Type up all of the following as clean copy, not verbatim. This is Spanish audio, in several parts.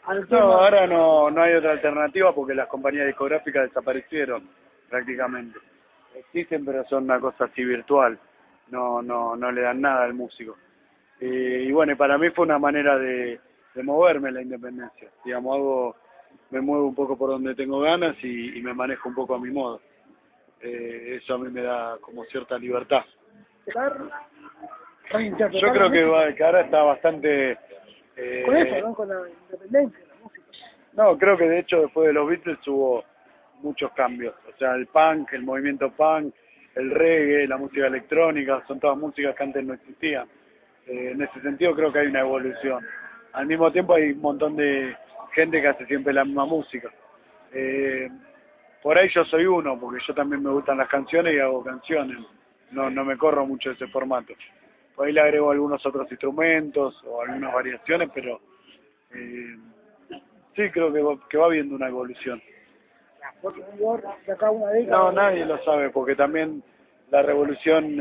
al No, tema. ahora no hay otra alternativa porque las compañías discográficas desaparecieron prácticamente. Existen, pero son una cosa así virtual. No le dan nada al músico. Y bueno, y para mí fue una manera de moverme la independencia. Digamos, me muevo un poco por donde tengo ganas y me manejo un poco a mi modo. Eso a mí me da como cierta libertad. Reinterpretar Yo la creo música. que ahora está bastante... Con eso, ¿no? Con la independencia, la música. no, creo que de hecho después de los Beatles hubo muchos cambios. O sea, el punk, el movimiento punk, el reggae, la música electrónica, son todas músicas que antes no existían. En ese sentido creo que hay una evolución. Al mismo tiempo hay un montón de gente que hace siempre la misma música. Eh, por ahí yo soy uno, porque yo también me gustan las canciones y hago canciones. No me corro mucho de ese formato. Por ahí le agrego algunos otros instrumentos o algunas variaciones, pero eh, sí creo que va habiendo una evolución. Porque de acá a una década. No, nadie lo sabe, porque también la revolución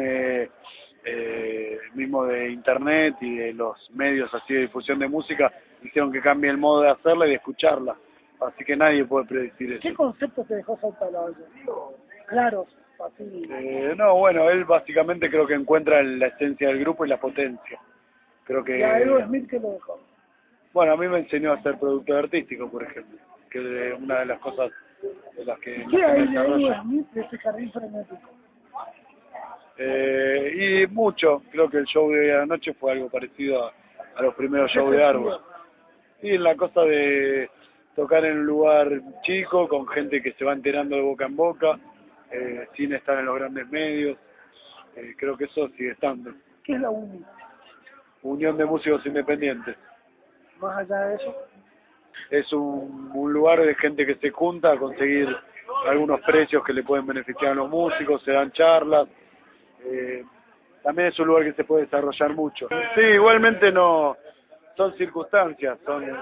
mismo de Internet y de los medios así de difusión de música hicieron que cambie el modo de hacerla y de escucharla. Así que nadie puede predecir ¿Qué eso. conceptos te dejó Salta claros, así? No, bueno, él básicamente creo que encuentra la esencia del grupo y la potencia. Creo Y a que, Aerosmith, ¿qué lo dejó? bueno, a mí me enseñó a ser productor artístico, por ejemplo, que es una de las cosas de las que, en ¿Qué las que me hay de desarrollo. Aerosmith de ese jardín frenético? Y mucho, creo que el show de anoche fue algo parecido a los primeros shows de Argos. Y en la cosa de tocar en un lugar chico, con gente que se va enterando de boca en boca, sin estar en los grandes medios, creo que eso sigue estando. ¿Qué es la única? Unión de Músicos Independientes. Más allá de eso, Es un lugar de gente que se junta a conseguir algunos precios que le pueden beneficiar a los músicos, se dan charlas. Eh, También es un lugar que se puede desarrollar mucho. Sí, igualmente no, son circunstancias,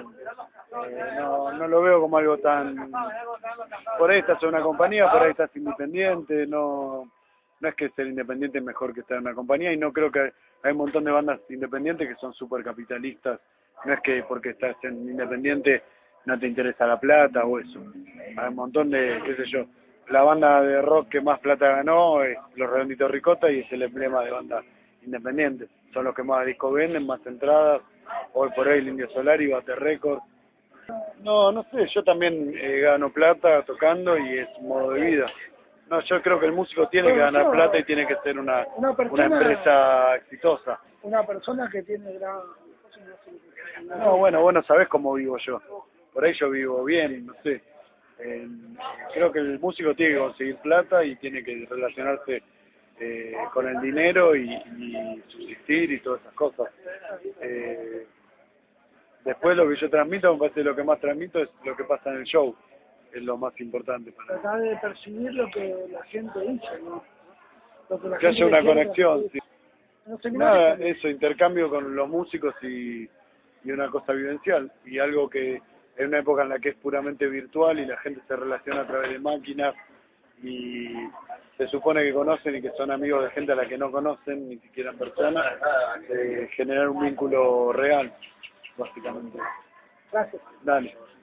no lo veo como algo tan... Por ahí estás en una compañía, por ahí estás independiente, no es que ser independiente es mejor que estar en una compañía, y no creo que hay un montón de bandas independientes que son súper capitalistas. No es que porque estás en independiente no te interesa la plata o eso. Hay un montón de, qué sé yo, la banda de rock que más plata ganó es Los Redonditos Ricota y es el emblema de banda independiente. Son los que más discos venden, más entradas. Hoy por hoy el Indio Solari, Bate Record. No sé, yo también gano plata tocando y es un modo de vida. No, yo creo que el músico tiene que ganar plata y tiene que ser una empresa exitosa. una persona que tiene gran... No, bueno, vos no sabés cómo vivo yo. Por ahí yo vivo bien, no sé. Creo que el músico tiene que conseguir plata y tiene que relacionarse con el dinero y subsistir y todas esas cosas. Después lo que yo transmito, me parece lo que más transmito es lo que pasa en el show. Es lo más importante para mí. Tratar de percibir lo que la gente dice, ¿no? Lo que la Que gente haya una quiere conexión, sí. en los seminarios Nada, también. eso, intercambio con los músicos y una cosa vivencial. Y algo que en una época en la que es puramente virtual y la gente se relaciona a través de máquinas y se supone que conocen y que son amigos de gente a la que no conocen, ni siquiera en persona, generar un vínculo real, básicamente. Gracias. Dale.